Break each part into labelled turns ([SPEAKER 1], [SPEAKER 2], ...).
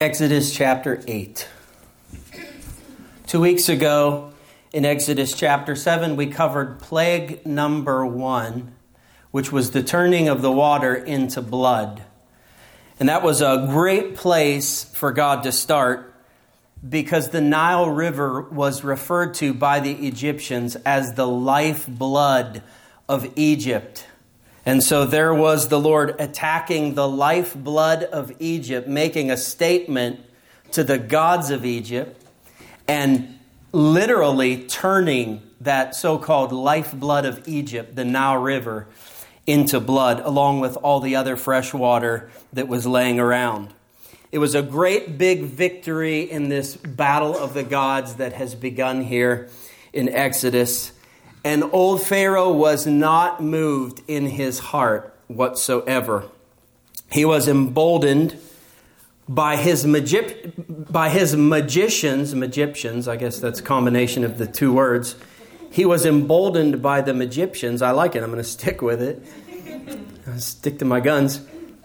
[SPEAKER 1] Exodus chapter 8. 2 weeks ago in Exodus chapter 7, we covered plague number 1, which was the turning of the water into blood. And that was a great place for God to start because the Nile River was referred to by the Egyptians as the lifeblood of Egypt. And so there was the Lord attacking the lifeblood of Egypt, making a statement to the gods of Egypt and literally turning that so-called lifeblood of Egypt, the Nile River, into blood, along with all the other fresh water that was laying around. It was a great big victory in this battle of the gods that has begun here in Exodus. And old Pharaoh was not moved in his heart whatsoever. He was emboldened by his magicians, I guess that's a combination of the two words. He was emboldened by the Egyptians. I like it. I'm going to stick with it. I'll stick to my guns.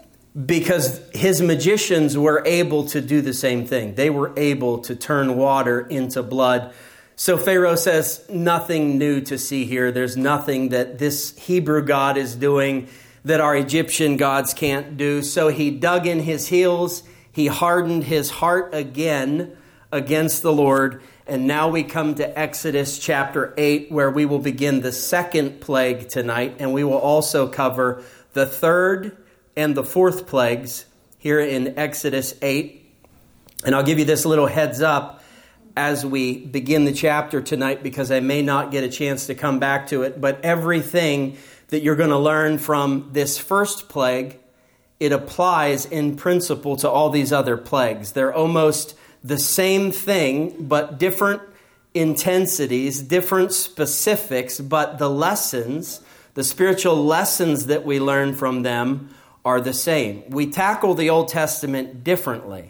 [SPEAKER 1] Because his magicians were able to do the same thing. They were able to turn water into blood. So Pharaoh says, nothing new to see here. There's nothing that this Hebrew God is doing that our Egyptian gods can't do. So he dug in his heels. He hardened his heart again against the Lord. And now we come to Exodus chapter 8, where we will begin the second plague tonight. And we will also cover the third and the fourth plagues here in Exodus 8. And I'll give you this little heads up as we begin the chapter tonight, because I may not get a chance to come back to it. But everything that you're going to learn from this first plague, it applies in principle to all these other plagues. They're almost the same thing, but different intensities, different specifics, but the lessons, the spiritual lessons that we learn from them are the same. We tackle the Old Testament differently.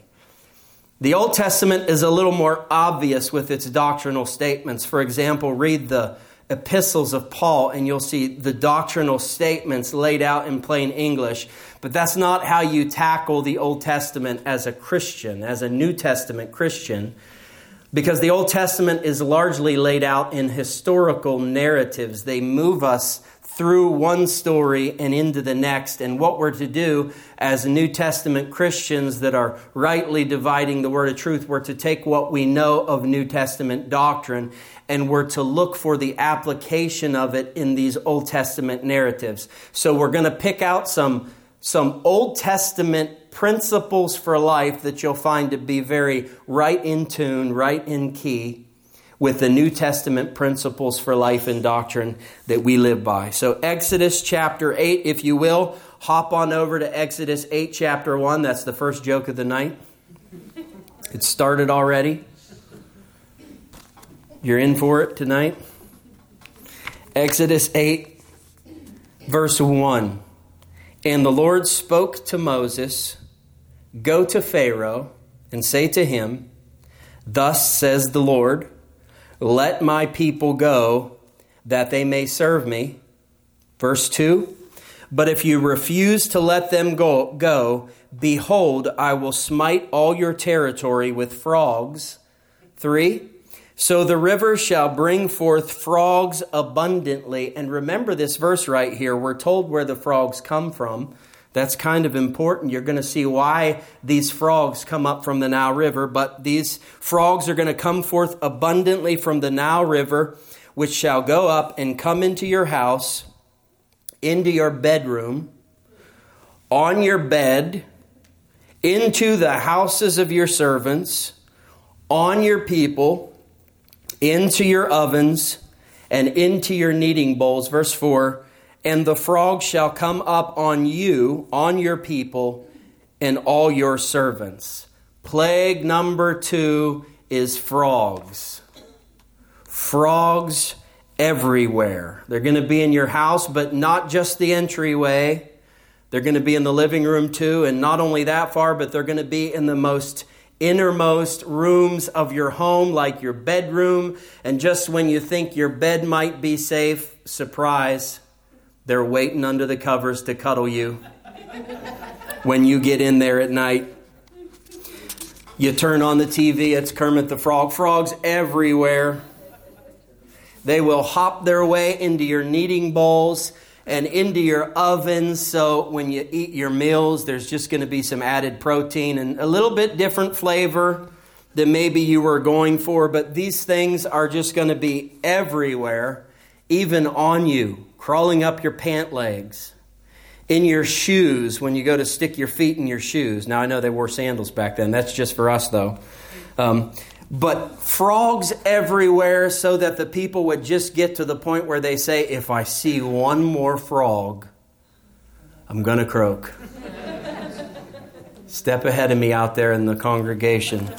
[SPEAKER 1] The Old Testament is a little more obvious with its doctrinal statements. For example, read the epistles of Paul and you'll see the doctrinal statements laid out in plain English. But that's not how you tackle the Old Testament as a Christian, as a New Testament Christian, because the Old Testament is largely laid out in historical narratives. They move us through one story and into the next. And what we're to do as New Testament Christians that are rightly dividing the word of truth, we're to take what we know of New Testament doctrine and we're to look for the application of it in these Old Testament narratives. So we're going to pick out some Old Testament principles for life that you'll find to be very right in tune, right in key with the New Testament principles for life and doctrine that we live by. So Exodus chapter 8, if you will, hop on over to Exodus 8 chapter 1. That's the first joke of the night. It started already. You're in for it tonight. Exodus 8, verse 1. And the Lord spoke to Moses, "Go to Pharaoh and say to him, 'Thus says the Lord, let my people go, that they may serve me.'" Verse 2, "But if you refuse to let them go, behold, I will smite all your territory with frogs." 3, "So the river shall bring forth frogs abundantly." And remember this verse right here. We're told where the frogs come from. That's kind of important. You're going to see why these frogs come up from the Nile River. But these frogs are going to come forth abundantly from the Nile River, which shall go up and come into your house, into your bedroom, on your bed, into the houses of your servants, on your people, into your ovens, and into your kneading bowls. Verse 4, "And the frogs shall come up on you, on your people, and all your servants." Plague number 2 is frogs. Frogs everywhere. They're going to be in your house, but not just the entryway. They're going to be in the living room too, and not only that far, but they're going to be in the most innermost rooms of your home, like your bedroom. And just when you think your bed might be safe, surprise, they're waiting under the covers to cuddle you when you get in there at night. You turn on the TV, it's Kermit the Frog. Frogs everywhere. They will hop their way into your kneading bowls and into your ovens. So when you eat your meals, there's just going to be some added protein and a little bit different flavor than maybe you were going for. But these things are just going to be everywhere, even on you, crawling up your pant legs, in your shoes when you go to stick your feet in your shoes. Now, I know they wore sandals back then. That's just for us, though. But frogs everywhere, so that the people would just get to the point where they say, if I see one more frog, I'm going to croak. Step ahead of me out there in the congregation.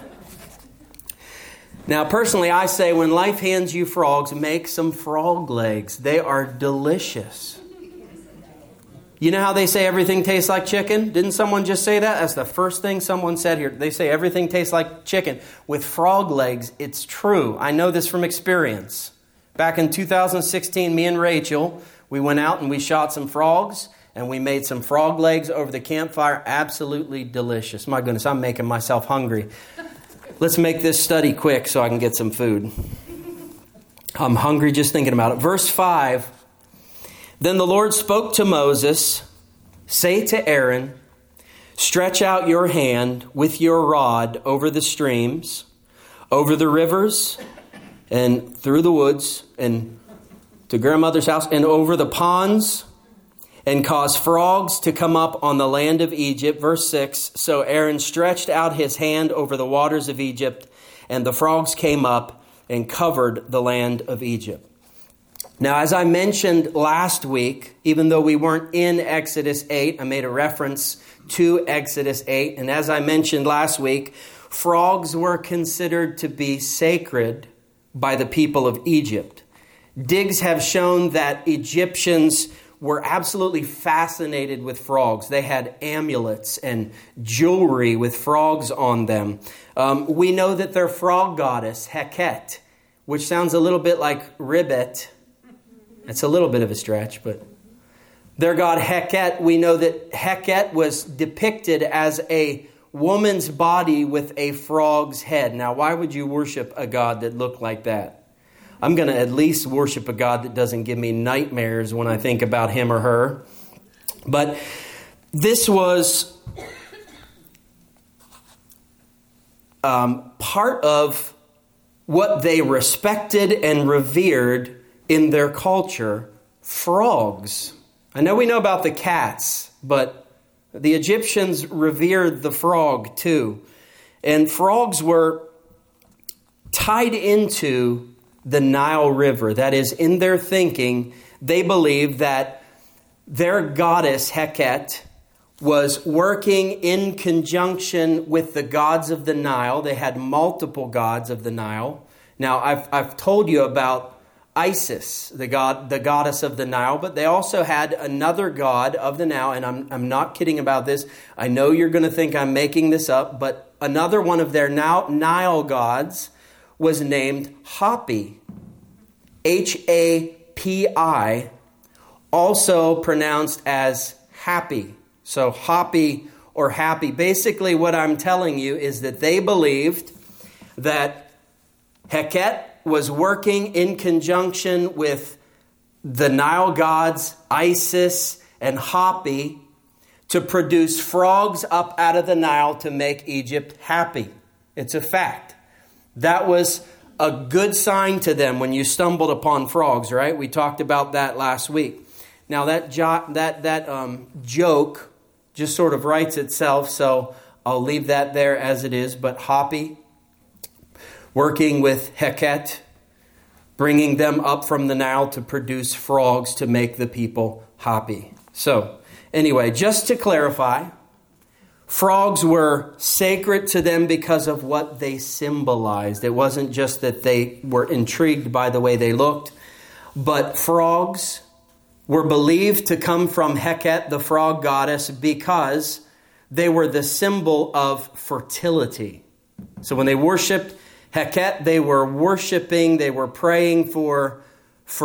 [SPEAKER 1] Now, personally, I say when life hands you frogs, make some frog legs. They are delicious. You know how they say everything tastes like chicken? Didn't someone just say that? That's the first thing someone said here. They say everything tastes like chicken. With frog legs, it's true. I know this from experience. Back in 2016, me and Rachel, we went out and we shot some frogs and we made some frog legs over the campfire. Absolutely delicious. My goodness, I'm making myself hungry. Let's make this study quick so I can get some food. I'm hungry just thinking about it. Verse 5. Then the Lord spoke to Moses, say to Aaron, stretch out your hand with your rod over the streams, over the rivers, and through the woods, and to grandmother's house, and over the ponds, and cause frogs to come up on the land of Egypt. Verse 6, so Aaron stretched out his hand over the waters of Egypt, and the frogs came up and covered the land of Egypt. Now, as I mentioned last week, even though we weren't in Exodus 8, I made a reference to Exodus 8. And as I mentioned last week, frogs were considered to be sacred by the people of Egypt. Digs have shown that Egyptians were absolutely fascinated with frogs. They had amulets and jewelry with frogs on them. We know that their frog goddess, Heket, which sounds a little bit like ribbit. It's a little bit of a stretch, but their god Heket, we know that Heket was depicted as a woman's body with a frog's head. Now, why would you worship a god that looked like that? I'm going to at least worship a God that doesn't give me nightmares when I think about him or her. But this was part of what they respected and revered in their culture, frogs. I know we know about the cats, but the Egyptians revered the frog too. And frogs were tied into the Nile River. That is, in their thinking, they believed that their goddess Heket was working in conjunction with the gods of the Nile. They had multiple gods of the Nile. Now, I've told you about Isis, the goddess of the Nile, but they also had another god of the Nile, and I'm not kidding about this. I know you're going to think I'm making this up, but another one of their Nile gods was named Hapi, Hapi, also pronounced as happy. So Hapi or happy. Basically what I'm telling you is that they believed that Heket was working in conjunction with the Nile gods, Isis and Hapi, to produce frogs up out of the Nile to make Egypt happy. It's a fact. That was a good sign to them when you stumbled upon frogs, right? We talked about that last week. Now that joke just sort of writes itself, so I'll leave that there as it is. But Hapi, working with Heket, bringing them up from the Nile to produce frogs to make the people happy. So, anyway, just to clarify, frogs were sacred to them because of what they symbolized. It wasn't just that they were intrigued by the way they looked, but frogs were believed to come from Heket, the frog goddess, because they were the symbol of fertility. So when they worshipped Heket, they were praying for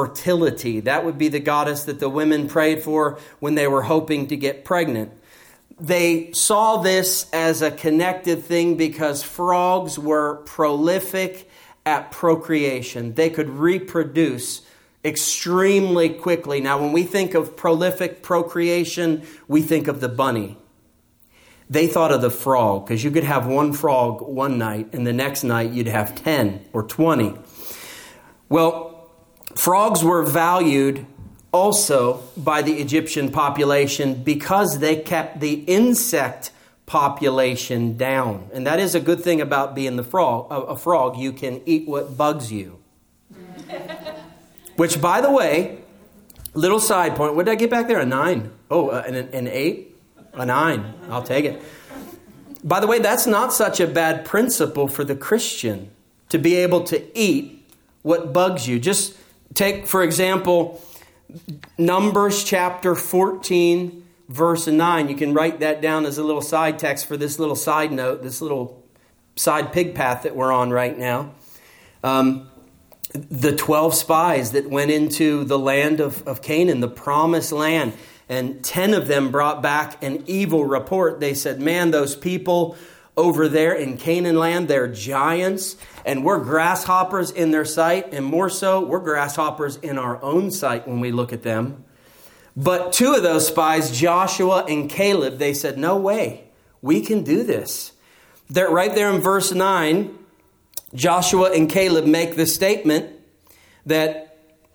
[SPEAKER 1] fertility. That would be the goddess that the women prayed for when they were hoping to get pregnant. they saw this as a connected thing because frogs were prolific at procreation. They could reproduce extremely quickly. Now, when we think of prolific procreation, we think of the bunny. They thought of the frog, because you could have one frog one night, and the next night you'd have 10 or 20. Well, frogs were valued also by the Egyptian population because they kept the insect population down. And that is a good thing about being a frog. You can eat what bugs you. Which, by the way, little side point. What did I get back there? A 9. Oh, an 8? A 9. I'll take it. By the way, that's not such a bad principle for the Christian, to be able to eat what bugs you. Just take, for example, Numbers chapter 14, verse 9. You can write that down as a little side text for this little side note, this little side pig path that we're on right now. The 12 spies that went into the land of Canaan, the promised land, and 10 of them brought back an evil report. They said, man, those people over there in Canaan land, they're giants, and we're grasshoppers in their sight, and more so, we're grasshoppers in our own sight when we look at them. But 2 of those spies, Joshua and Caleb, they said, no way, we can do this. They're right there in verse 9, Joshua and Caleb make the statement that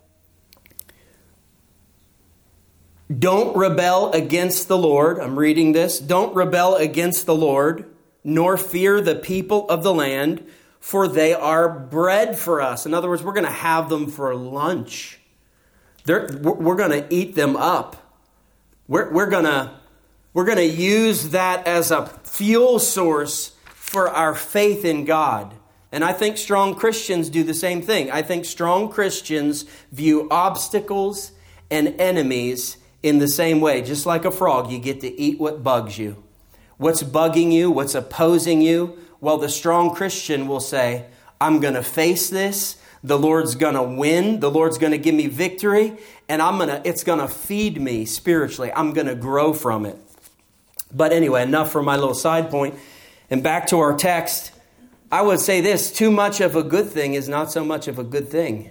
[SPEAKER 1] don't rebel against the Lord. I'm reading this. Don't rebel against the Lord, nor fear the people of the land, for they are bread for us. In other words, we're going to have them for lunch. We're going to eat them up. We're going to use that as a fuel source for our faith in God. And I think strong Christians do the same thing. I think strong Christians view obstacles and enemies in the same way. Just like a frog, you get to eat what bugs you. What's bugging you? What's opposing you? Well, the strong Christian will say, I'm going to face this. The Lord's going to win. The Lord's going to give me victory. And it's going to feed me spiritually. I'm going to grow from it. But anyway, enough for my little side point. And back to our text. I would say this, too much of a good thing is not so much of a good thing.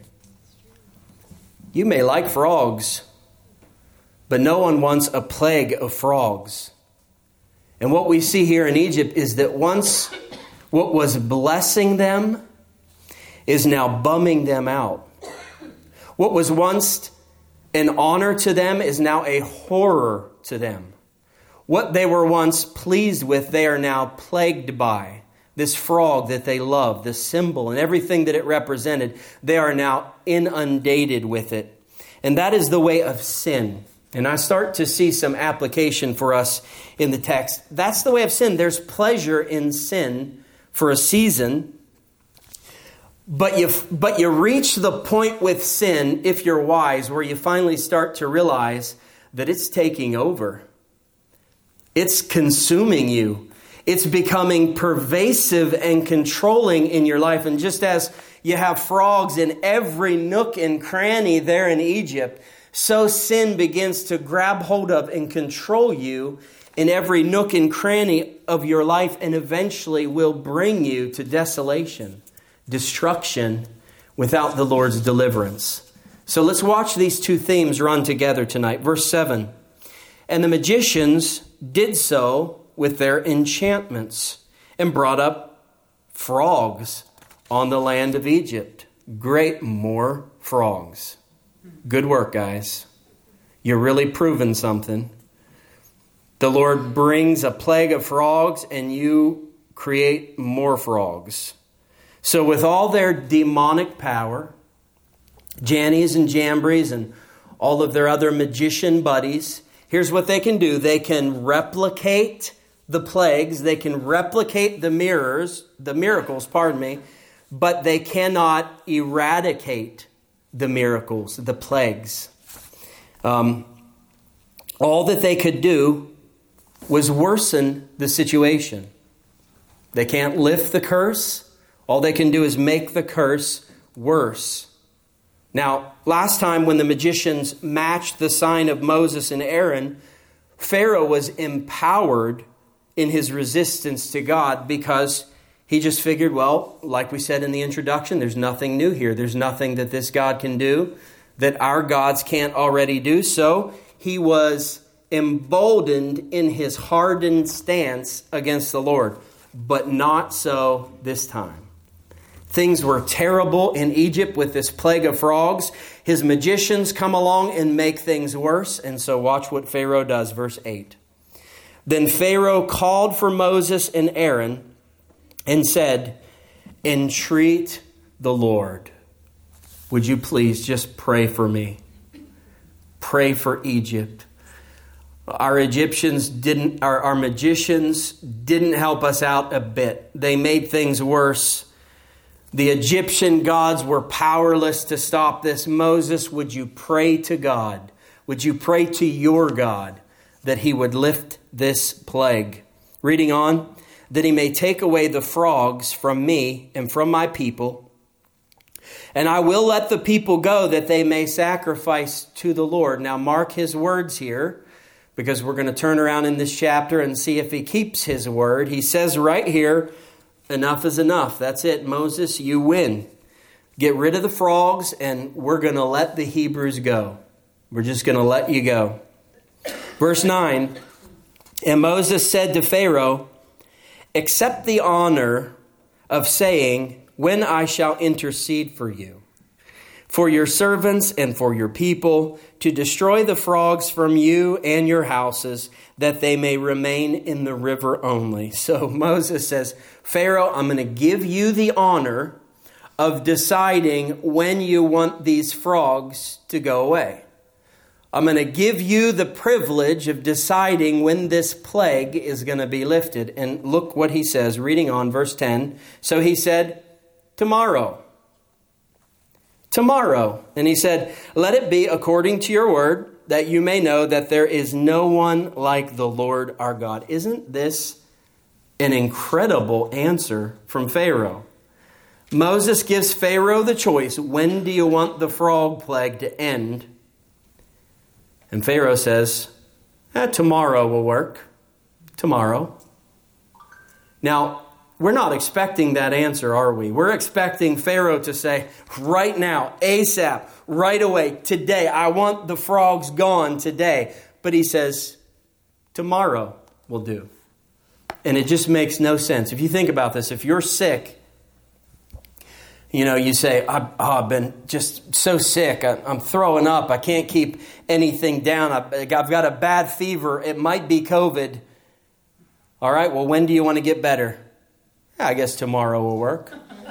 [SPEAKER 1] You may like frogs, but no one wants a plague of frogs. And what we see here in Egypt is that once what was blessing them is now bumming them out. What was once an honor to them is now a horror to them. What they were once pleased with, they are now plagued by. This frog that they love, the symbol and everything that it represented, they are now inundated with it. And that is the way of sin. And I start to see some application for us in the text. That's the way of sin. There's pleasure in sin for a season. But you reach the point with sin, if you're wise, where you finally start to realize that it's taking over. It's consuming you. It's becoming pervasive and controlling in your life. And just as you have frogs in every nook and cranny there in Egypt, so sin begins to grab hold of and control you in every nook and cranny of your life, and eventually will bring you to desolation, destruction, without the Lord's deliverance. So let's watch these 2 themes run together tonight. Verse 7, and the magicians did so with their enchantments and brought up frogs on the land of Egypt. Great, more frogs. Good work, guys. You're really proving something. The Lord brings a plague of frogs and you create more frogs. So with all their demonic power, Jannies and Jambries and all of their other magician buddies, here's what they can do. They can replicate the plagues, they can replicate the miracles, but they cannot eradicate the miracles, the plagues. All that they could do was worsen the situation. They can't lift the curse. All they can do is make the curse worse. Now, last time when the magicians matched the sign of Moses and Aaron, Pharaoh was empowered in his resistance to God because he just figured, well, like we said in the introduction, there's nothing new here. There's nothing that this God can do that our gods can't already do. So he was emboldened in his hardened stance against the Lord. But not so this time. Things were terrible in Egypt with this plague of frogs. His magicians come along and make things worse. And so watch what Pharaoh does, verse 8. Then Pharaoh called for Moses and Aaron and said, entreat the Lord. Would you please just pray for me? Pray for Egypt. Our magicians didn't help us out a bit. They made things worse. The Egyptian gods were powerless to stop this. Moses, would you pray to God? Would you pray to your God that he would lift this plague? Reading on, that he may take away the frogs from me and from my people. And I will let the people go that they may sacrifice to the Lord. Now mark his words here, because we're going to turn around in this chapter and see if he keeps his word. He says right here, enough is enough. That's it, Moses, you win. Get rid of the frogs and we're going to let the Hebrews go. We're just going to let you go. Verse 9, and Moses said to Pharaoh, accept the honor of saying, when I shall intercede for you, for your servants and for your people, to destroy the frogs from you and your houses, that they may remain in the river only. So Moses says, Pharaoh, I'm going to give you the honor of deciding when you want these frogs to go away. I'm going to give you the privilege of deciding when this plague is going to be lifted. And look what he says, reading on verse 10. So he said, tomorrow. Tomorrow. And he said, let it be according to your word, that you may know that there is no one like the Lord our God. Isn't this an incredible answer from Pharaoh? Moses gives Pharaoh the choice. When do you want the frog plague to end? And Pharaoh says, tomorrow will work. Tomorrow. Now, we're not expecting that answer, are we? We're expecting Pharaoh to say, right now, ASAP, right away, today, I want the frogs gone today. But he says, tomorrow will do. And it just makes no sense. If you think about this, if you're sick, you say, I've been just so sick. I'm throwing up. I can't keep anything down. I've got a bad fever. It might be COVID. All right, well, when do you want to get better? I guess tomorrow will work.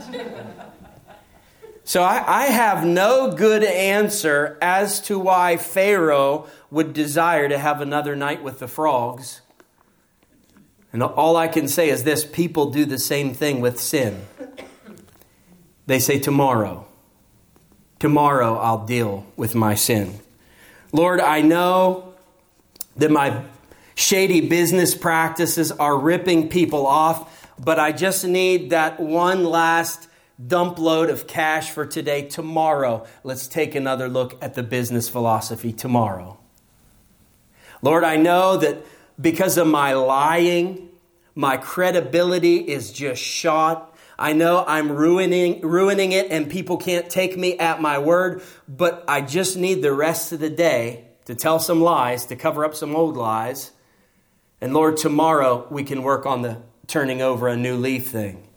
[SPEAKER 1] So I have no good answer as to why Pharaoh would desire to have another night with the frogs. And all I can say is this: people do the same thing with sin. They say, tomorrow I'll deal with my sin. Lord, I know that my shady business practices are ripping people off, but I just need that one last dump load of cash for today. Tomorrow, let's take another look at the business philosophy tomorrow. Lord, I know that because of my lying, my credibility is just shot. I know I'm ruining it and people can't take me at my word, but I just need the rest of the day to tell some lies, to cover up some old lies. And Lord, tomorrow we can work on the turning over a new leaf thing.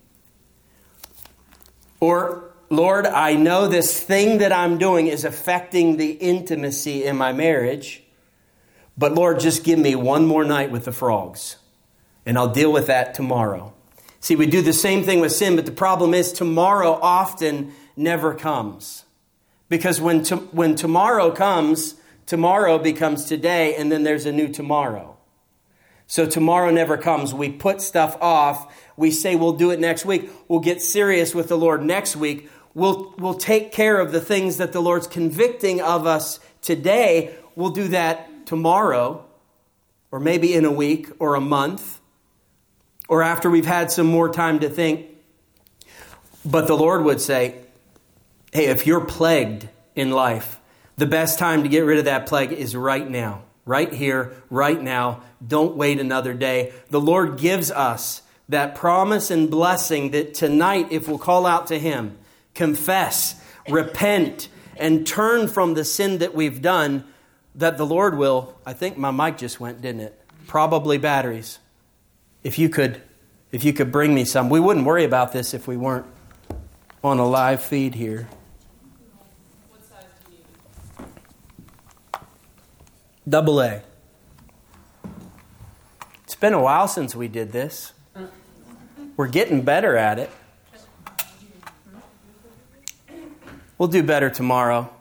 [SPEAKER 1] Or, Lord, I know this thing that I'm doing is affecting the intimacy in my marriage, but Lord, just give me one more night with the frogs and I'll deal with that tomorrow. See, we do the same thing with sin, but the problem is tomorrow often never comes. Because when tomorrow comes, tomorrow becomes today, and then there's a new tomorrow. So tomorrow never comes. We put stuff off. We say we'll do it next week. We'll get serious with the Lord next week. We'll take care of the things that the Lord's convicting of us today. We'll do that tomorrow, or maybe in a week or a month, or after we've had some more time to think. But the Lord would say, hey, if you're plagued in life, the best time to get rid of that plague is right now. right here, right now. Don't wait another day. The Lord gives us that promise and blessing that tonight, if we'll call out to Him, confess, repent, and turn from the sin that we've done, that the Lord will, I think my mic just went, didn't it? Probably batteries. If you could bring me some. We wouldn't worry about this if we weren't on a live feed here.
[SPEAKER 2] What size do you need?
[SPEAKER 1] Double A. It's been a while since we did this. We're getting better at it. We'll do better tomorrow.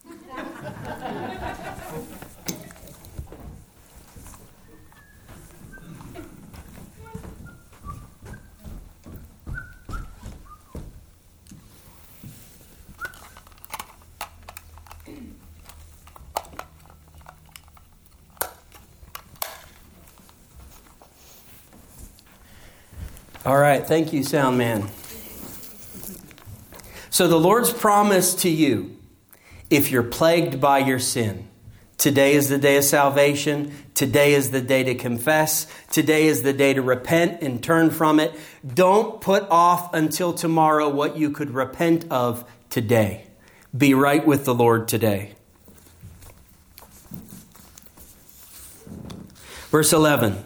[SPEAKER 1] All right, thank you, sound man. So the Lord's promise to you, if you're plagued by your sin, today is the day of salvation. Today is the day to confess. Today is the day to repent and turn from it. Don't put off until tomorrow what you could repent of today. Be right with the Lord today. Verse 11.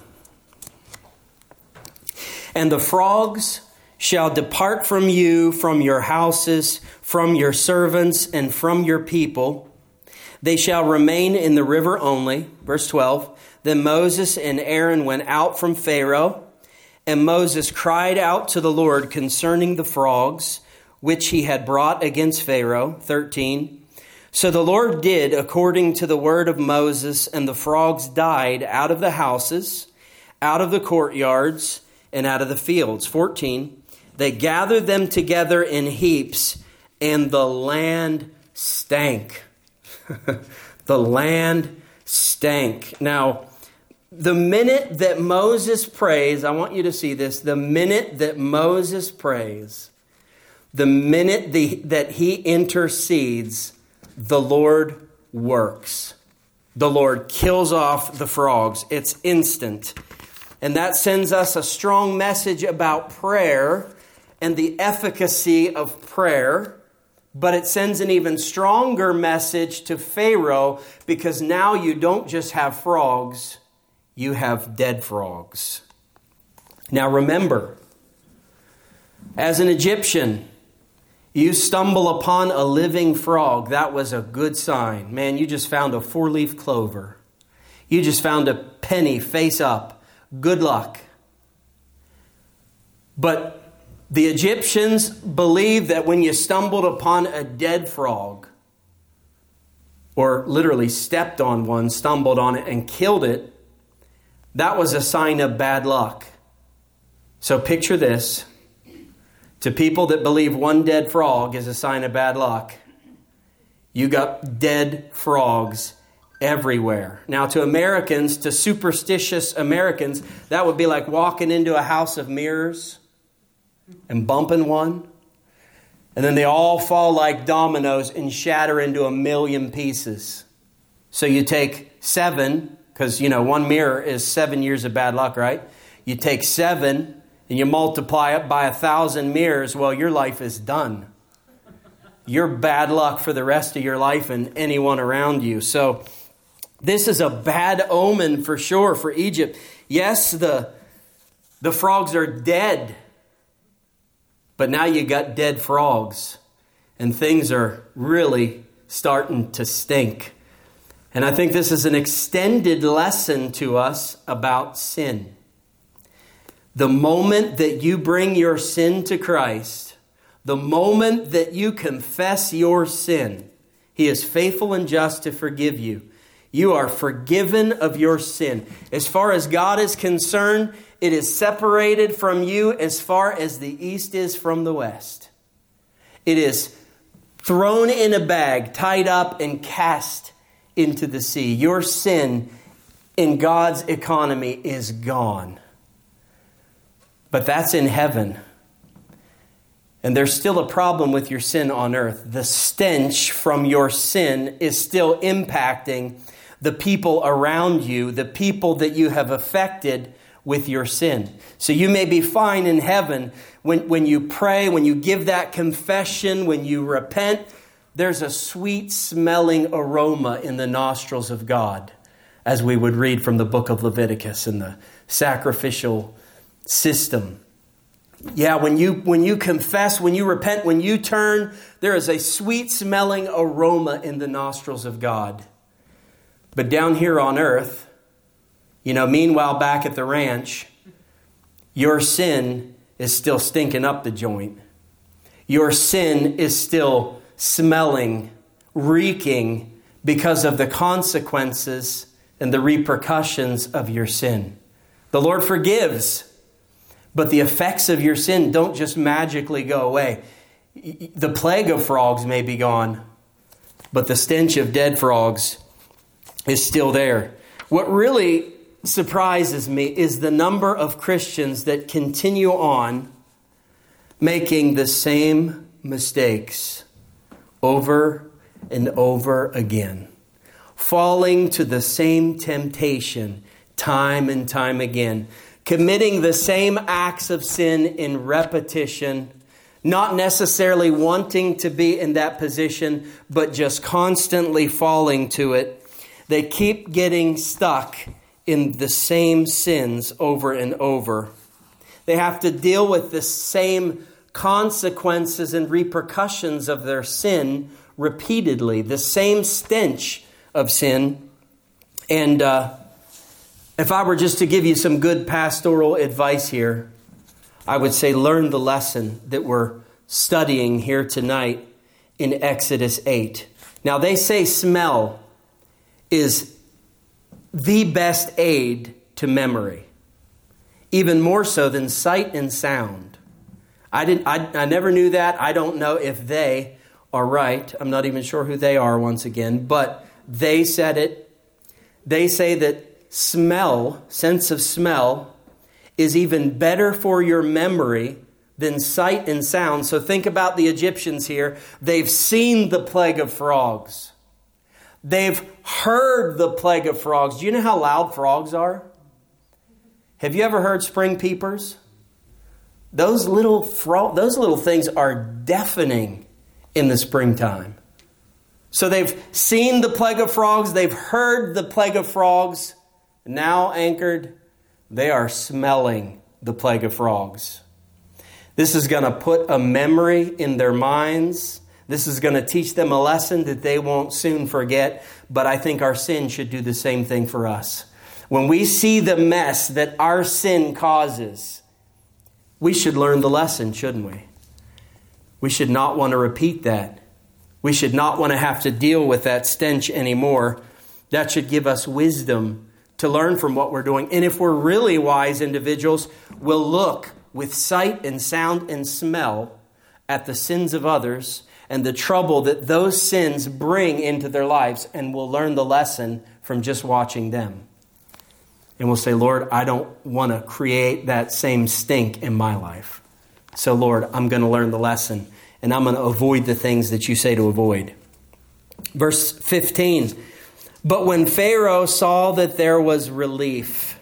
[SPEAKER 1] And the frogs shall depart from you, from your houses, from your servants, and from your people. They shall remain in the river only. Verse 12. Then Moses and Aaron went out from Pharaoh, and Moses cried out to the Lord concerning the frogs, which he had brought against Pharaoh. 13. So the Lord did according to the word of Moses, and the frogs died out of the houses, out of the courtyards, and out of the fields. 14, they gathered them together in heaps, and the land stank. The land stank. Now, the minute that Moses prays, I want you to see this, the minute that Moses prays, the minute that he intercedes, the Lord works. The Lord kills off the frogs. It's instant. And that sends us a strong message about prayer and the efficacy of prayer. But it sends an even stronger message to Pharaoh, because now you don't just have frogs, you have dead frogs. Now remember, as an Egyptian, you stumble upon a living frog. That was a good sign. Man, you just found a 4-leaf clover. You just found a penny face up. Good luck. But the Egyptians believed that when you stumbled upon a dead frog, or literally stepped on one, stumbled on it, and killed it, that was a sign of bad luck. So picture this. To people that believe one dead frog is a sign of bad luck, you got dead frogs everywhere. Now, to Americans, to superstitious Americans, that would be like walking into a house of mirrors and bumping one. And then they all fall like dominoes and shatter into 1,000,000 pieces. So you take 7, because, one mirror is 7 years of bad luck, right? You take 7 and you multiply it by 1,000 mirrors. Well, your life is done. You're bad luck for the rest of your life and anyone around you. So this is a bad omen for sure for Egypt. Yes, the frogs are dead. But now you got dead frogs. And things are really starting to stink. And I think this is an extended lesson to us about sin. The moment that you bring your sin to Christ, the moment that you confess your sin, He is faithful and just to forgive you. You are forgiven of your sin. As far as God is concerned, it is separated from you as far as the east is from the west. It is thrown in a bag, tied up, and cast into the sea. Your sin in God's economy is gone. But that's in heaven. And there's still a problem with your sin on earth. The stench from your sin is still impacting the people around you, the people that you have affected with your sin. So you may be fine in heaven when you pray, when you give that confession, when you repent, there's a sweet smelling aroma in the nostrils of God, as we would read from the book of Leviticus in the sacrificial system. Yeah, when you confess, when you repent, when you turn, there is a sweet smelling aroma in the nostrils of God. But down here on earth, meanwhile back at the ranch, your sin is still stinking up the joint. Your sin is still smelling, reeking because of the consequences and the repercussions of your sin. The Lord forgives, but the effects of your sin don't just magically go away. The plague of frogs may be gone, but the stench of dead frogs is still there. What really surprises me is the number of Christians that continue on making the same mistakes over and over again, falling to the same temptation time and time again, committing the same acts of sin in repetition, not necessarily wanting to be in that position, but just constantly falling to it. They keep getting stuck in the same sins over and over. They have to deal with the same consequences and repercussions of their sin repeatedly, the same stench of sin. And if I were just to give you some good pastoral advice here, I would say learn the lesson that we're studying here tonight in Exodus 8. Now they say smell is the best aid to memory, even more so than sight and sound. I never knew that. I don't know if they are right. I'm not even sure who they are once again, but they said it. They say that smell, sense of smell, is even better for your memory than sight and sound. So think about the Egyptians here. They've seen the plague of frogs. They've heard the plague of frogs. Do you know how loud frogs are? Have you ever heard spring peepers? Those little things are deafening in the springtime. So they've seen the plague of frogs. They've heard the plague of frogs. Now anchored, they are smelling the plague of frogs. This is going to put a memory in their minds. This is going to teach them a lesson that they won't soon forget. But I think our sin should do the same thing for us. When we see the mess that our sin causes, we should learn the lesson, shouldn't we? We should not want to repeat that. We should not want to have to deal with that stench anymore. That should give us wisdom to learn from what we're doing. And if we're really wise individuals, we'll look with sight and sound and smell at the sins of others and the trouble that those sins bring into their lives, and we'll learn the lesson from just watching them. And we'll say, Lord, I don't want to create that same stink in my life. So, Lord, I'm going to learn the lesson, and I'm going to avoid the things that you say to avoid. Verse 15, but when Pharaoh saw that there was relief,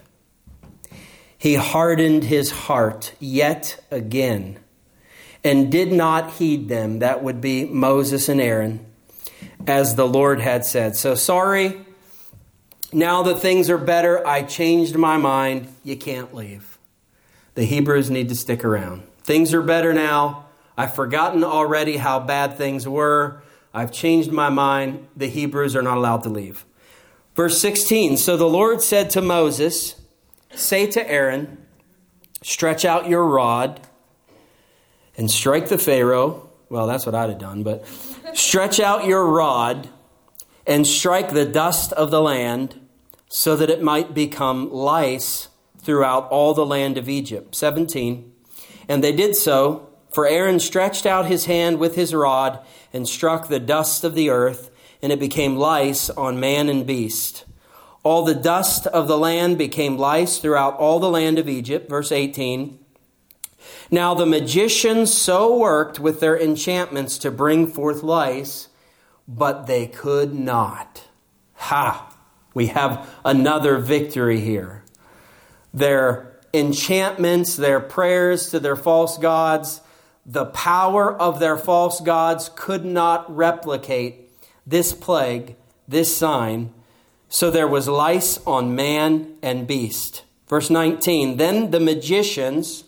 [SPEAKER 1] he hardened his heart yet again and did not heed them. That would be Moses and Aaron, as the Lord had said. So sorry, now that things are better, I changed my mind. You can't leave. The Hebrews need to stick around. Things are better now. I've forgotten already how bad things were. I've changed my mind. The Hebrews are not allowed to leave. Verse 16, so the Lord said to Moses, say to Aaron, stretch out your rod and strike the Pharaoh. Well, that's what I'd have done, but stretch out your rod and strike the dust of the land so that it might become lice throughout all the land of Egypt. 17, and they did so, for Aaron stretched out his hand with his rod and struck the dust of the earth, and it became lice on man and beast. All the dust of the land became lice throughout all the land of Egypt. Verse 18. Now the magicians so worked with their enchantments to bring forth lice, but they could not. Ha! We have another victory here. Their enchantments, their prayers to their false gods, the power of their false gods could not replicate this plague, this sign. So there was lice on man and beast. Verse 19, then the magicians,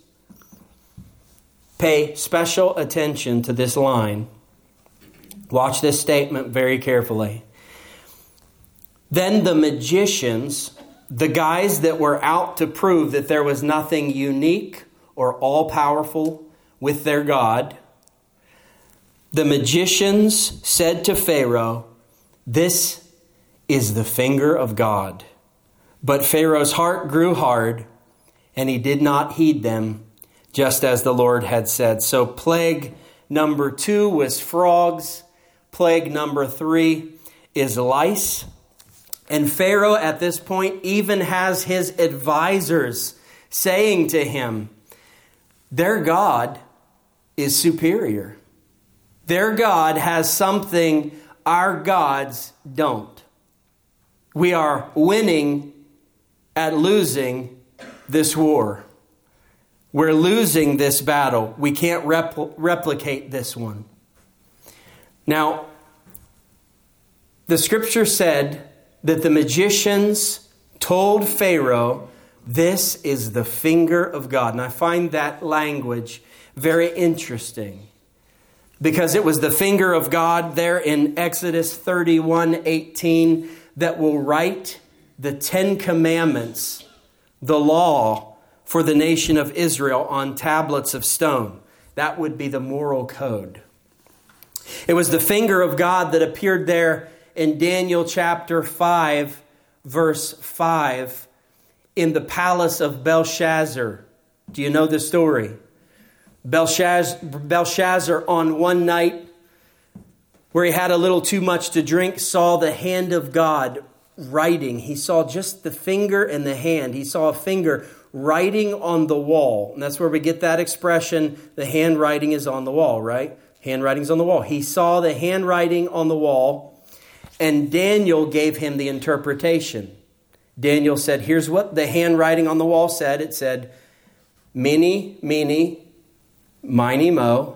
[SPEAKER 1] pay special attention to this line. Watch this statement very carefully. Then the magicians, the guys that were out to prove that there was nothing unique or all-powerful with their God, the magicians said to Pharaoh, this is the finger of God. But Pharaoh's heart grew hard, and he did not heed them, just as the Lord had said. So plague number 2 was frogs. Plague number 3 is lice. And Pharaoh at this point even has his advisors saying to him, their God is superior. Their God has something our gods don't. We are winning at losing this war. We're losing this battle. We can't replicate this one. Now, the scripture said that the magicians told Pharaoh, this is the finger of God. And I find that language very interesting, because it was the finger of God there in Exodus 31:18 that will write the 10 commandments, the law for the nation of Israel on tablets of stone. That would be the moral code. It was the finger of God that appeared there in Daniel chapter 5, verse 5, in the palace of Belshazzar. Do you know the story? Belshazzar on one night, where he had a little too much to drink, saw the hand of God writing. He saw just the finger and the hand. He saw a finger writing on the wall. And that's where we get that expression, the handwriting is on the wall, right? Handwriting's on the wall. He saw the handwriting on the wall, and Daniel gave him the interpretation. Daniel said, here's what the handwriting on the wall said. It said, Mene, mene, mine, mo.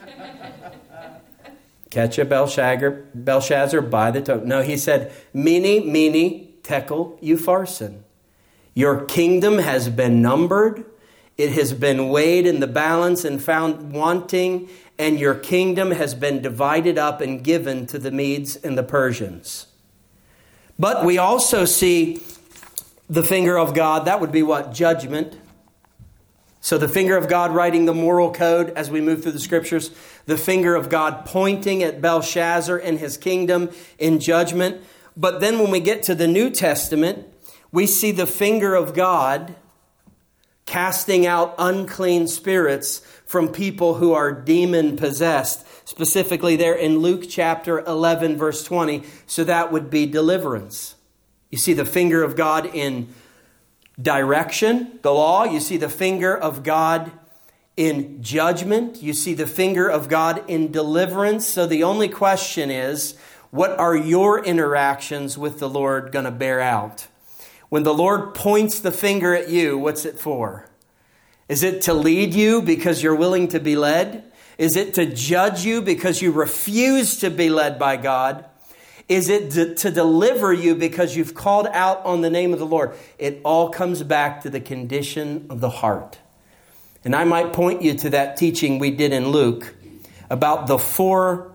[SPEAKER 1] Catch a Belshazzar by the toe. No, he said, Mene, mene, tekel, upharsin. Your kingdom has been numbered. It has been weighed in the balance and found wanting. And your kingdom has been divided up and given to the Medes and the Persians. But we also see the finger of God. That would be what? Judgment. So the finger of God writing the moral code as we move through the scriptures. The finger of God pointing at Belshazzar and his kingdom in judgment. But then when we get to the New Testament, we see the finger of God casting out unclean spirits from people who are demon possessed. Specifically there in Luke chapter 11, verse 20. So that would be deliverance. You see the finger of God in direction, the law. You see the finger of God in judgment. You see the finger of God in deliverance. So the only question is, what are your interactions with the Lord going to bear out? When the Lord points the finger at you, what's it for? Is it to lead you because you're willing to be led? Is it to judge you because you refuse to be led by God? Is it to deliver you because you've called out on the name of the Lord? It all comes back to the condition of the heart. And I might point you to that teaching we did in Luke about the four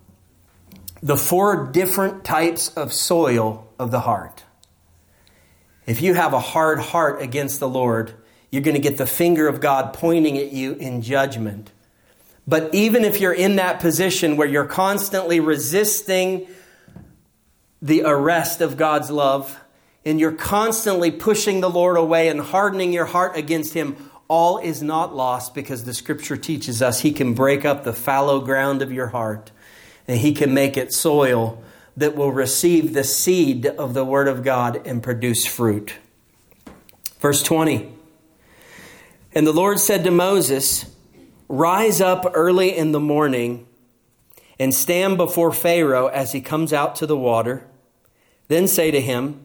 [SPEAKER 1] different types of soil of the heart. If you have a hard heart against the Lord, you're going to get the finger of God pointing at you in judgment. But even if you're in that position where you're constantly resisting the arrest of God's love, and you're constantly pushing the Lord away and hardening your heart against Him, all is not lost, because the Scripture teaches us He can break up the fallow ground of your heart, and He can make it soil that will receive the seed of the Word of God and produce fruit. Verse 20. And the Lord said to Moses, "Rise up early in the morning and stand before Pharaoh as he comes out to the water. Then say to him,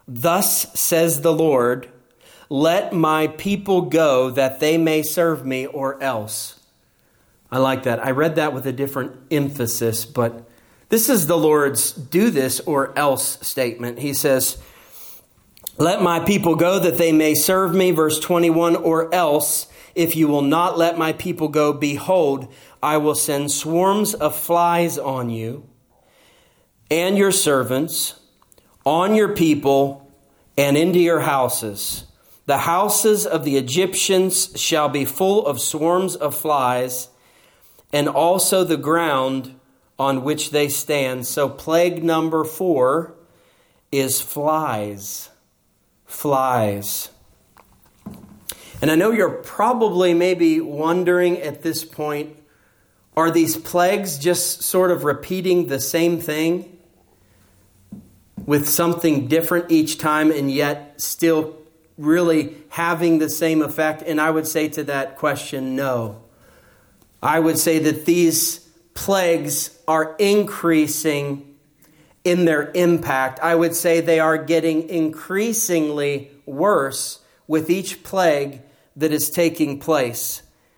[SPEAKER 1] Thus says the Lord, let my people go that they may serve me, or else. I like that. I read that with a different emphasis, but this is the Lord's do this or else statement. He says, let my people go that they may serve me. Verse 21, or else, if you will not let my people go, behold, I will send swarms of flies on you and your servants, on your people, and into your houses. The houses of the Egyptians shall be full of swarms of flies, and also the ground on which they stand. So plague number 4 is flies. Flies. And I know you're probably maybe wondering at this point, are these plagues just sort of repeating the same thing with something different each time and yet still really having the same effect? And I would say to that question, no. I would say that these plagues are increasing in their impact. I would say they are getting increasingly worse with each plague that is taking place.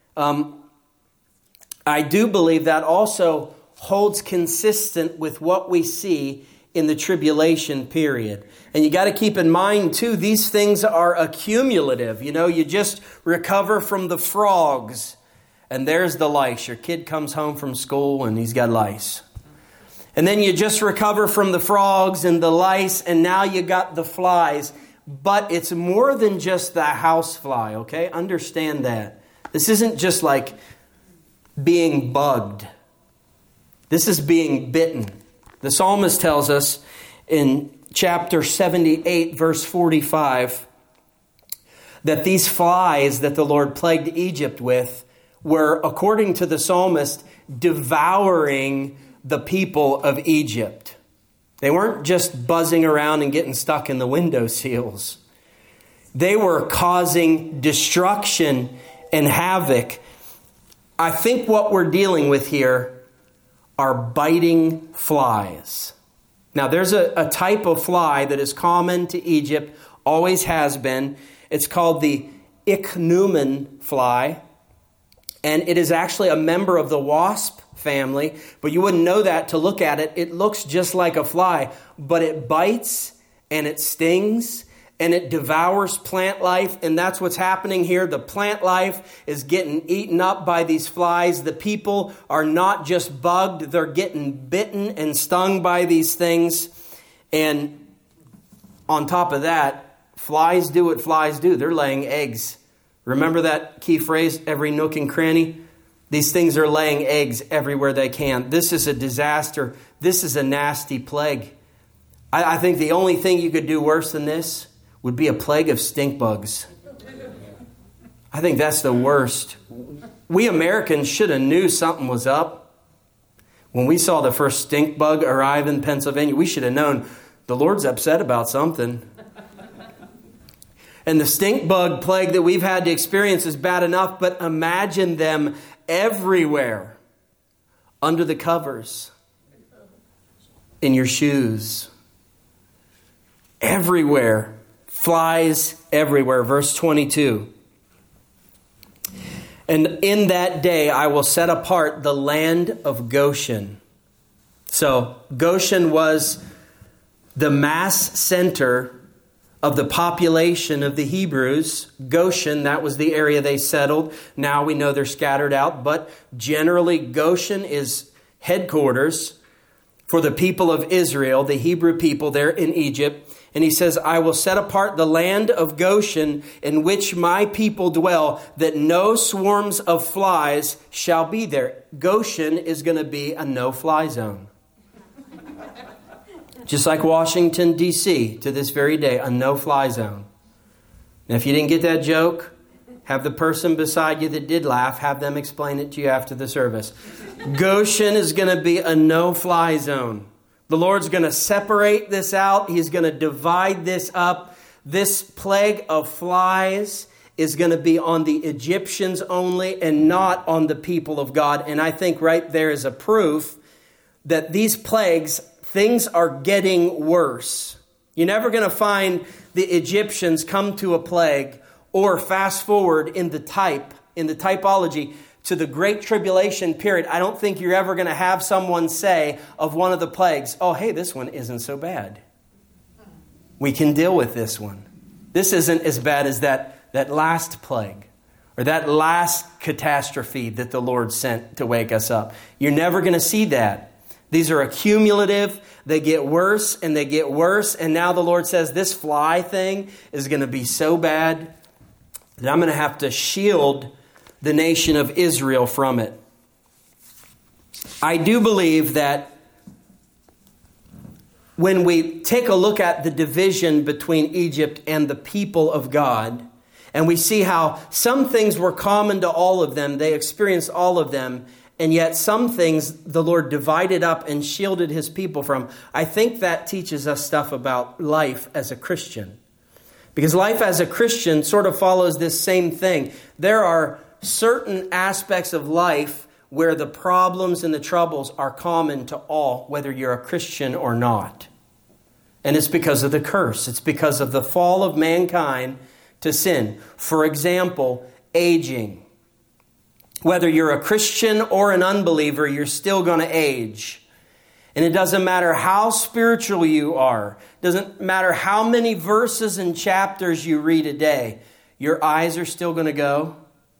[SPEAKER 1] I do believe that also holds consistent with what we see in the tribulation period. And you got to keep in mind, too, these things are accumulative. You know, you just recover from the frogs, and there's the lice. Your kid comes home from school, and he's got lice. And then you just recover from the frogs and the lice, and now you got the flies. But it's more than just the house fly, okay? Understand that. This isn't just like being bugged. This is being bitten. The psalmist tells us in chapter 78, verse 45, that these flies that the Lord plagued Egypt with were, according to the psalmist, devouring the people of Egypt. They weren't just buzzing around and getting stuck in the window sills. They were causing destruction and havoc. I think what we're dealing with here are biting flies. Now, there's a type of fly that is common to Egypt, always has been. It's called the ichneumon fly. And it is actually a member of the wasp family, but you wouldn't know that to look at it. It looks just like a fly, but it bites and it stings and it devours plant life. And that's what's happening here. The plant life is getting eaten up by these flies. The people are not just bugged, they're getting bitten and stung by these things. And on top of that, flies do what flies do. They're laying eggs. Remember that key phrase, every nook and cranny? These things are laying eggs everywhere they can. This is a disaster. This is a nasty plague. I think the only thing you could do worse than this would be a plague of stink bugs. I think that's the worst. We Americans should have knew something was up. When we saw the first stink bug arrive in Pennsylvania, we should have known the Lord's upset about something. And the stink bug plague that we've had to experience is bad enough, but imagine them everywhere. Under the covers. In your shoes. Everywhere. Flies everywhere. Verse 22. And in that day I will set apart the land of Goshen. So Goshen was the mass center of the population of the Hebrews. Goshen, that was the area they settled. Now we know they're scattered out, but generally Goshen is headquarters for the people of Israel, the Hebrew people there in Egypt. And he says, I will set apart the land of Goshen in which my people dwell, that no swarms of flies shall be there. Goshen is going to be a no-fly zone. Just like Washington, D.C., to this very day, a no-fly zone. Now, if you didn't get that joke, have the person beside you that did laugh, have them explain it to you after the service. Goshen is going to be a no-fly zone. The Lord's going to separate this out. He's going to divide this up. This plague of flies is going to be on the Egyptians only and not on the people of God. And I think right there is a proof that these plagues, things are getting worse. You're never going to find the Egyptians come to a plague or fast forward in the typology to the Great Tribulation period. I don't think you're ever going to have someone say of one of the plagues, oh, hey, this one isn't so bad. We can deal with this one. This isn't as bad as that last plague or that last catastrophe that the Lord sent to wake us up. You're never going to see that. These are accumulative. They get worse and they get worse. And now the Lord says this fly thing is going to be so bad that I'm going to have to shield the nation of Israel from it. I do believe that when we take a look at the division between Egypt and the people of God, and we see how some things were common to all of them, they experienced all of them, and yet some things the Lord divided up and shielded his people from, I think that teaches us stuff about life as a Christian. Because life as a Christian sort of follows this same thing. There are certain aspects of life where the problems and the troubles are common to all, whether you're a Christian or not. And it's because of the curse. It's because of the fall of mankind to sin. For example, aging. Whether you're a Christian or an unbeliever, you're still going to age. And it doesn't matter how spiritual you are. It doesn't matter how many verses and chapters you read a day. Your eyes are still going to go.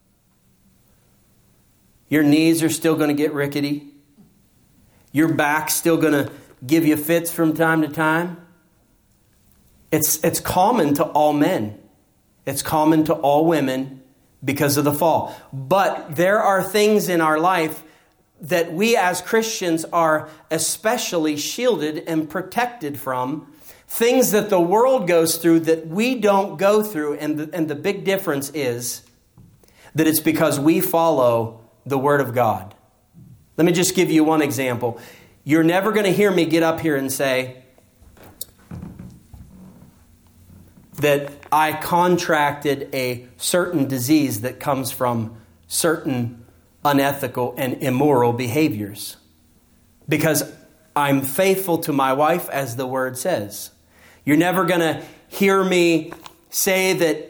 [SPEAKER 1] Your knees are still going to get rickety. Your back's still going to give you fits from time to time. It's common to all men. It's common to all women because of the fall. But there are things in our life that we as Christians are especially shielded and protected from. Things that the world goes through that we don't go through. And the big difference is that it's because we follow the Word of God. Let me just give you one example. You're never going to hear me get up here and say that I contracted a certain disease that comes from certain unethical and immoral behaviors. Because I'm faithful to my wife, as the Word says. You're never going to hear me say that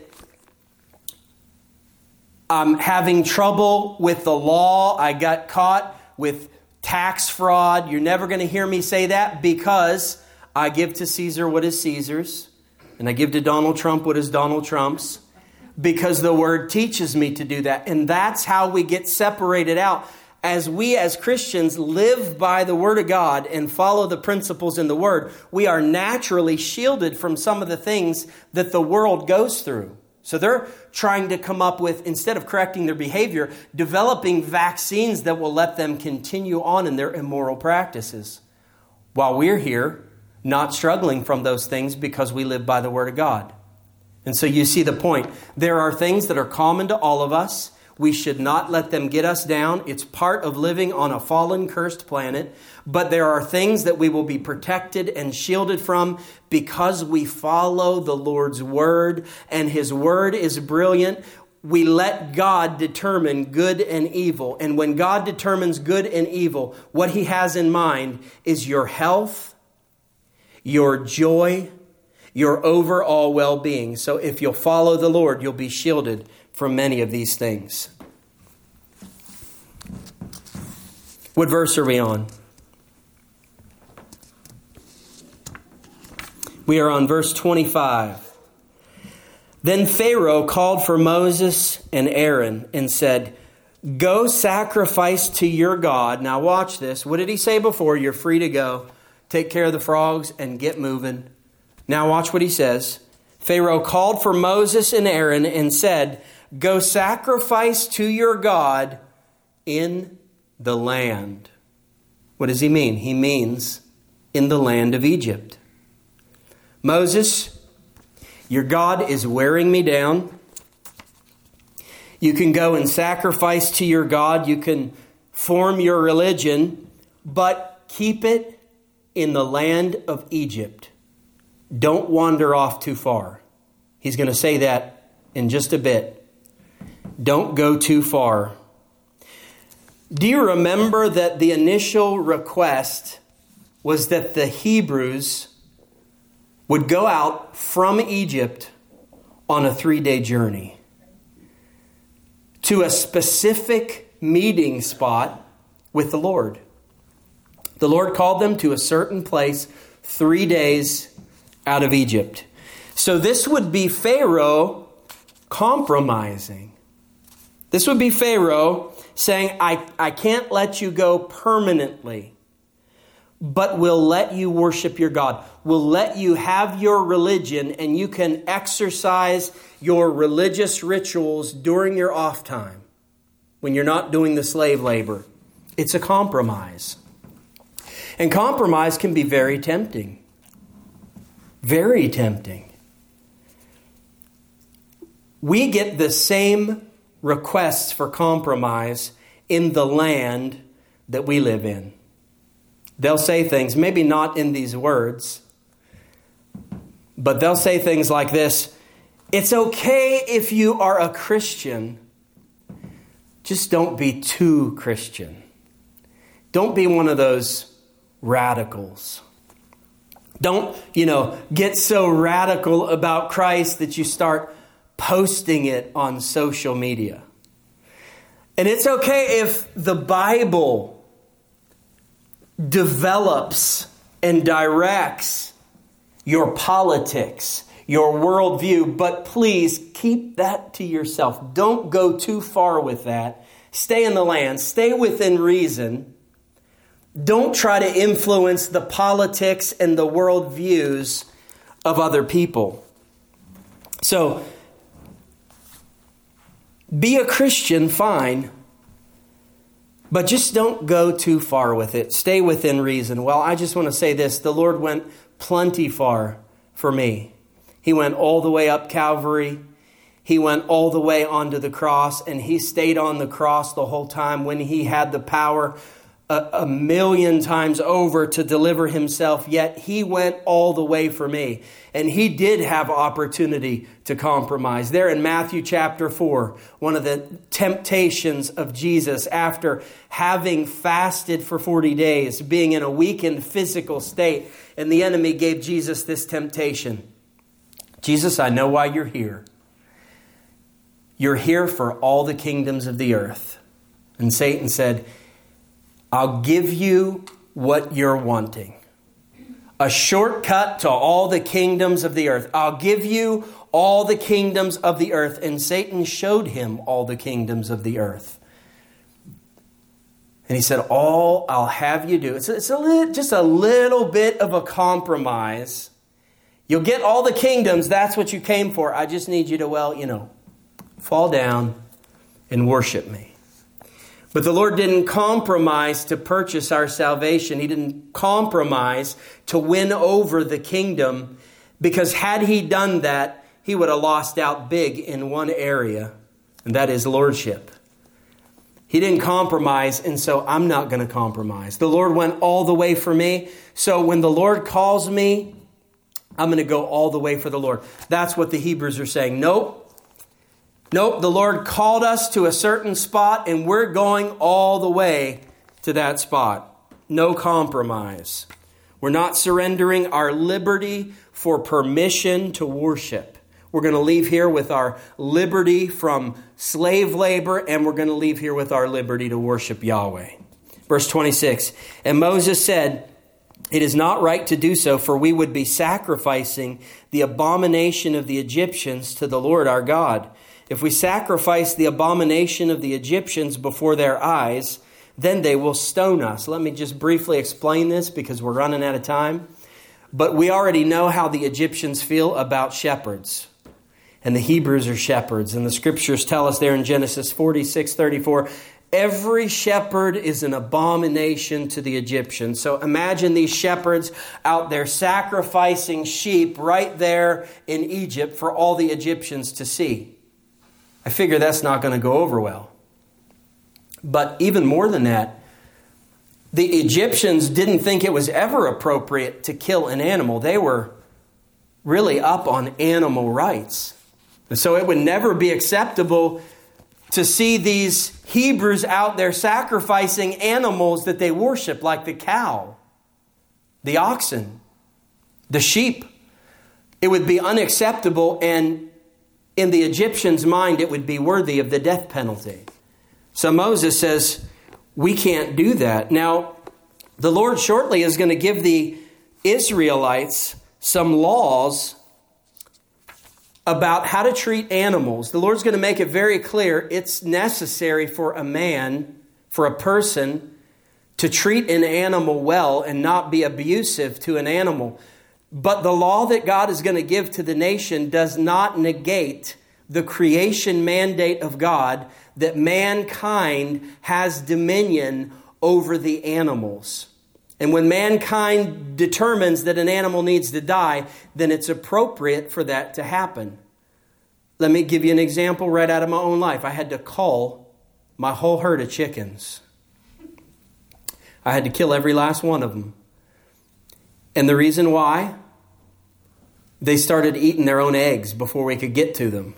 [SPEAKER 1] I'm having trouble with the law. I got caught with tax fraud. You're never going to hear me say that because I give to Caesar what is Caesar's. And I give to Donald Trump what is Donald Trump's. Because the Word teaches me to do that. And that's how we get separated out. As we as Christians live by the Word of God and follow the principles in the Word, we are naturally shielded from some of the things that the world goes through. So they're trying to come up with, instead of correcting their behavior, developing vaccines that will let them continue on in their immoral practices. While we're here, not struggling from those things because we live by the Word of God. And so you see the point. There are things that are common to all of us. We should not let them get us down. It's part of living on a fallen, cursed planet. But there are things that we will be protected and shielded from because we follow the Lord's Word. And His Word is brilliant. We let God determine good and evil. And when God determines good and evil, what He has in mind is your health, your joy, your overall well-being. So if you'll follow the Lord, you'll be shielded from many of these things. What verse are we on? We are on verse 25. Then Pharaoh called for Moses and Aaron and said, "Go sacrifice to your God." Now watch this. What did he say before? You're free to go. Take care of the frogs and get moving. Now watch what he says. Pharaoh called for Moses and Aaron and said, "Go sacrifice to your God in the land." What does he mean? He means in the land of Egypt. Moses, your God is wearing me down. You can go and sacrifice to your God. You can form your religion, but keep it in the land of Egypt. Don't wander off too far. He's going to say that in just a bit. Don't go too far. Do you remember that the initial request was that the Hebrews would go out from Egypt on a 3-day journey to a specific meeting spot with the Lord. The Lord called them to a certain place 3 days out of Egypt. So this would be Pharaoh compromising. This would be Pharaoh saying, I can't let you go permanently, but we'll let you worship your God. We'll let you have your religion, and you can exercise your religious rituals during your off time when you're not doing the slave labor. It's a compromise. And compromise can be very tempting. Very tempting. We get the same requests for compromise in the land that we live in. They'll say things, maybe not in these words, but they'll say things like this: it's okay if you are a Christian, just don't be too Christian. Don't be one of those radicals. Don't, get so radical about Christ that you start posting it on social media. And it's okay if the Bible develops and directs your politics, your worldview, but please keep that to yourself. Don't go too far with that. Stay in the land. Stay within reason. Don't try to influence the politics and the worldviews of other people. So, be a Christian, fine, but just don't go too far with it. Stay within reason. Well, I just want to say this. The Lord went plenty far for me. He went all the way up Calvary. He went all the way onto the cross, and He stayed on the cross the whole time when He had the power a million times over to deliver Himself, yet He went all the way for me. And He did have opportunity to compromise. There in Matthew chapter 4, one of the temptations of Jesus after having fasted for 40 days, being in a weakened physical state, and the enemy gave Jesus this temptation. Jesus, I know why you're here. You're here for all the kingdoms of the earth. And Satan said, I'll give you what you're wanting. A shortcut to all the kingdoms of the earth. I'll give you all the kingdoms of the earth. And Satan showed him all the kingdoms of the earth. And he said, all I'll have you do, it's just a little bit of a compromise. You'll get all the kingdoms. That's what you came for. I just need you to, fall down and worship me. But the Lord didn't compromise to purchase our salvation. He didn't compromise to win over the kingdom, because had He done that, He would have lost out big in one area, and that is lordship. He didn't compromise, and so I'm not going to compromise. The Lord went all the way for me, so when the Lord calls me, I'm going to go all the way for the Lord. That's what the Hebrews are saying. Nope, the Lord called us to a certain spot, and we're going all the way to that spot. No compromise. We're not surrendering our liberty for permission to worship. We're going to leave here with our liberty from slave labor, and we're going to leave here with our liberty to worship Yahweh. Verse 26, and Moses said, it is not right to do so, for we would be sacrificing the abomination of the Egyptians to the Lord our God. If we sacrifice the abomination of the Egyptians before their eyes, then they will stone us. Let me just briefly explain this because we're running out of time. But we already know how the Egyptians feel about shepherds. And the Hebrews are shepherds. And the scriptures tell us there in Genesis 46:34, every shepherd is an abomination to the Egyptians. So imagine these shepherds out there sacrificing sheep right there in Egypt for all the Egyptians to see. I figure that's not going to go over well. But even more than that, the Egyptians didn't think it was ever appropriate to kill an animal. They were really up on animal rights. And so it would never be acceptable to see these Hebrews out there sacrificing animals that they worship, like the cow, the oxen, the sheep. It would be unacceptable, and in the Egyptians' mind, it would be worthy of the death penalty. So Moses says, we can't do that. Now, the Lord shortly is going to give the Israelites some laws about how to treat animals. The Lord's going to make it very clear it's necessary for a man, for a person, to treat an animal well and not be abusive to an animal. But the law that God is going to give to the nation does not negate the creation mandate of God that mankind has dominion over the animals. And when mankind determines that an animal needs to die, then it's appropriate for that to happen. Let me give you an example right out of my own life. I had to cull my whole herd of chickens. I had to kill every last one of them. And the reason why? They started eating their own eggs before we could get to them.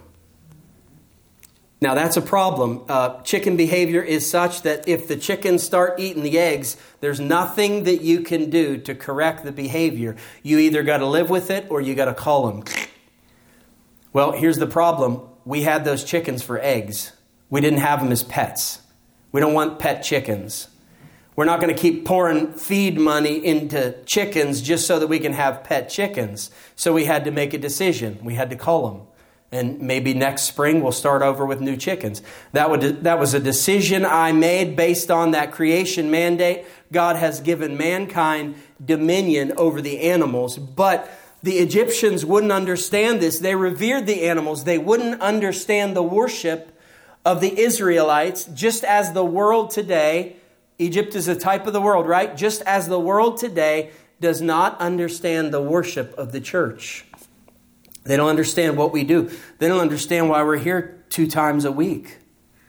[SPEAKER 1] Now that's a problem. Chicken behavior is such that if the chickens start eating the eggs, there's nothing that you can do to correct the behavior. You either got to live with it or you got to cull them. Well, here's the problem. We had those chickens for eggs. We didn't have them as pets. We don't want pet chickens. We're not going to keep pouring feed money into chickens just so that we can have pet chickens. So we had to make a decision. We had to cull them. And maybe next spring we'll start over with new chickens. That was a decision I made based on that creation mandate. God has given mankind dominion over the animals. But the Egyptians wouldn't understand this. They revered the animals. They wouldn't understand the worship of the Israelites, just as the world today, Egypt is a type of the world, right? Just as the world today does not understand the worship of the church. They don't understand what we do. They don't understand why we're here 2 times a week.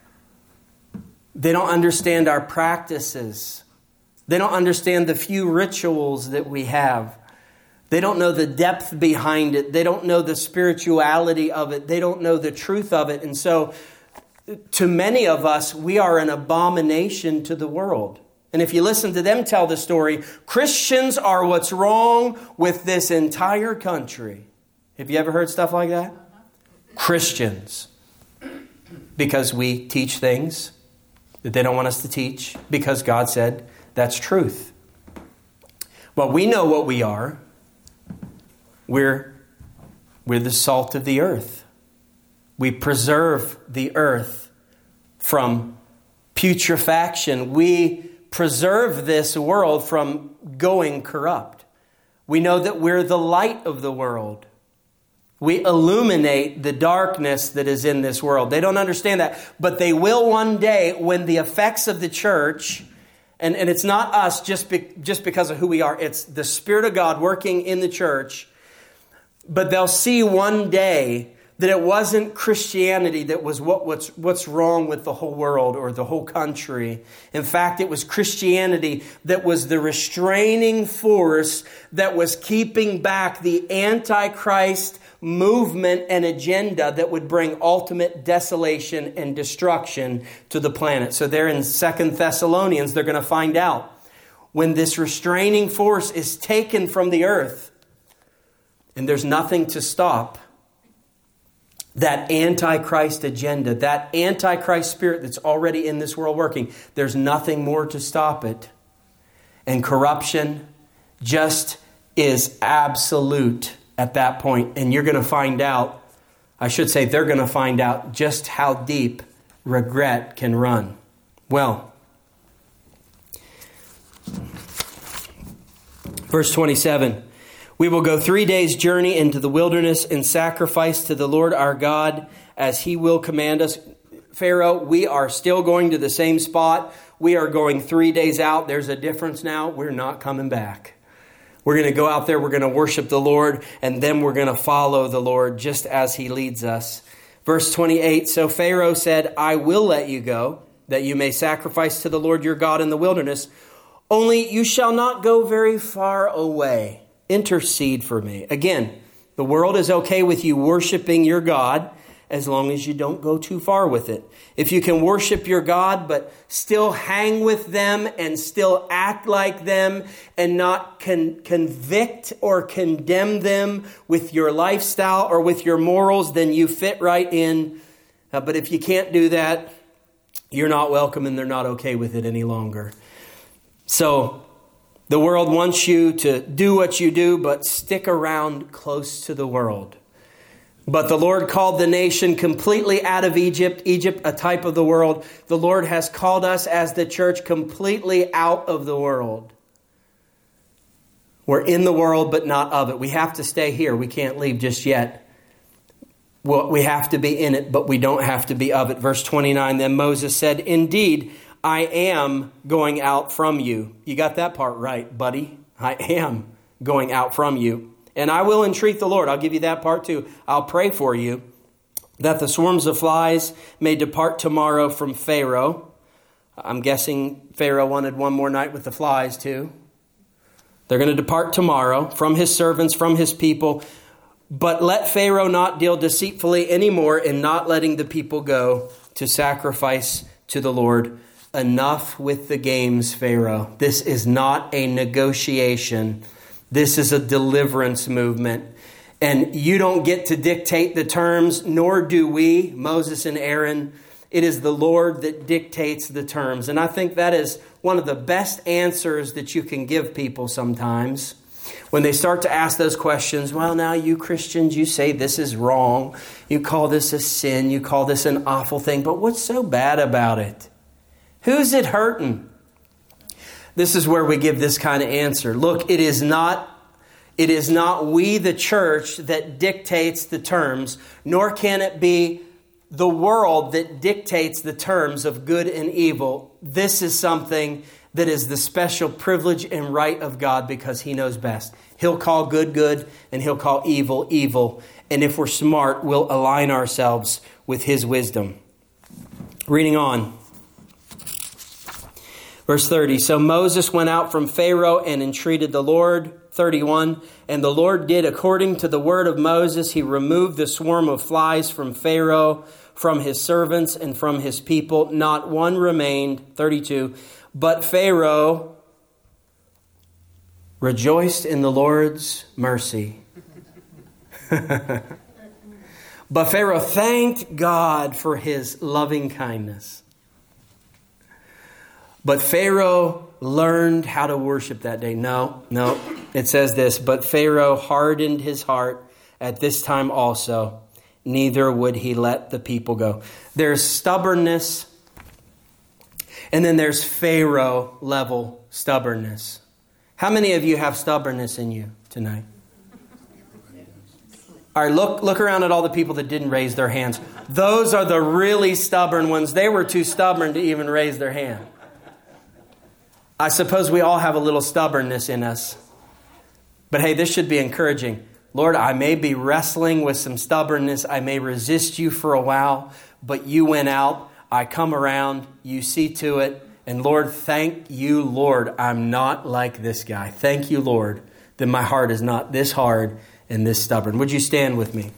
[SPEAKER 1] They don't understand our practices. They don't understand the few rituals that we have. They don't know the depth behind it. They don't know the spirituality of it. They don't know the truth of it. And so, to many of us, we are an abomination to the world. And if you listen to them tell the story, Christians are what's wrong with this entire country. Have you ever heard stuff like that? Christians. Because we teach things that they don't want us to teach. Because God said that's truth. Well, we know what we are. We're the salt of the earth. We preserve the earth from putrefaction. We preserve this world from going corrupt. We know that we're the light of the world. We illuminate the darkness that is in this world. They don't understand that, but they will one day when the effects of the church, and it's not us just because of who we are, it's the Spirit of God working in the church, but they'll see one day that it wasn't Christianity that was what's wrong with the whole world or the whole country. In fact, it was Christianity that was the restraining force that was keeping back the Antichrist movement and agenda that would bring ultimate desolation and destruction to the planet. So there in 2 Thessalonians, they're going to find out when this restraining force is taken from the earth and there's nothing to stop that Antichrist agenda, that Antichrist spirit that's already in this world working. There's nothing more to stop it. And corruption just is absolute at that point. And you're going to find out, I should say they're going to find out just how deep regret can run. Well, verse 27. We will go 3 days' journey into the wilderness and sacrifice to the Lord our God as He will command us. Pharaoh, we are still going to the same spot. We are going 3 days out. There's a difference now. We're not coming back. We're going to go out there. We're going to worship the Lord. And then we're going to follow the Lord just as He leads us. Verse 28. So Pharaoh said, I will let you go, that you may sacrifice to the Lord your God in the wilderness. Only you shall not go very far away. Intercede for me. Again, the world is okay with you worshiping your God. as long as you don't go too far with it. If you can worship your God, but still hang with them and still act like them and not convict or condemn them with your lifestyle or with your morals, then you fit right in. But if you can't do that, you're not welcome and they're not okay with it any longer. So the world wants you to do what you do, but stick around close to the world. But the Lord called the nation completely out of Egypt. Egypt, a type of the world. The Lord has called us as the church completely out of the world. We're in the world, but not of it. We have to stay here. We can't leave just yet. Well, we have to be in it, but we don't have to be of it. Verse 29, then Moses said, indeed, I am going out from you. You got that part right, buddy. I am going out from you. And I will entreat the Lord. I'll give you that part too. I'll pray for you that the swarms of flies may depart tomorrow from Pharaoh. I'm guessing Pharaoh wanted one more night with the flies too. They're going to depart tomorrow from his servants, from his people. But let Pharaoh not deal deceitfully anymore in not letting the people go to sacrifice to the Lord. Enough with the games, Pharaoh. This is not a negotiation. This is a deliverance movement. And you don't get to dictate the terms, nor do we, Moses and Aaron. It is the Lord that dictates the terms. And I think that is one of the best answers that you can give people sometimes. When they start to ask those questions, well, now you Christians, you say this is wrong. You call this a sin. You call this an awful thing. But what's so bad about it? Who's it hurting? This is where we give this kind of answer. Look, it is not we, the church, that dictates the terms, nor can it be the world that dictates the terms of good and evil. This is something that is the special privilege and right of God because He knows best. He'll call good, good, and He'll call evil, evil. And if we're smart, we'll align ourselves with His wisdom. Reading on. Verse 30, so Moses went out from Pharaoh and entreated the Lord. 31, and the Lord did according to the word of Moses. He removed the swarm of flies from Pharaoh, from his servants, and from his people. Not one remained. 32, but Pharaoh rejoiced in the Lord's mercy. But Pharaoh thanked God for His loving kindness. But Pharaoh learned how to worship that day. No. It says this, but Pharaoh hardened his heart at this time also. Neither would he let the people go. There's stubbornness. And then there's Pharaoh level stubbornness. How many of you have stubbornness in you tonight? All right, look around at all the people that didn't raise their hands. Those are the really stubborn ones. They were too stubborn to even raise their hand. I suppose we all have a little stubbornness in us. But hey, this should be encouraging. Lord, I may be wrestling with some stubbornness. I may resist you for a while, but you went out. I come around. You see to it. And Lord, thank you, Lord. I'm not like this guy. Thank you, Lord, that my heart is not this hard and this stubborn. Would you stand with me?